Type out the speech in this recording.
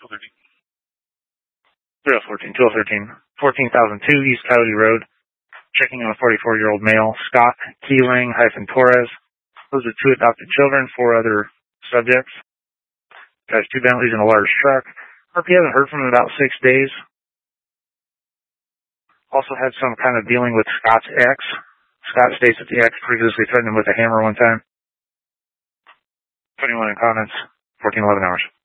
314, 213, 14,002 East Coyote Road. Checking on a 44-year-old male, Scott Keeling-Torres. Those are 2 adopted children, 4 other subjects. Has 2 Bentleys and a large truck. RP haven't heard from him in about 6 days. Also had some kind of dealing with Scott's ex. Scott states that the ex previously threatened him with a hammer one time. 21 in comments, 1411 hours.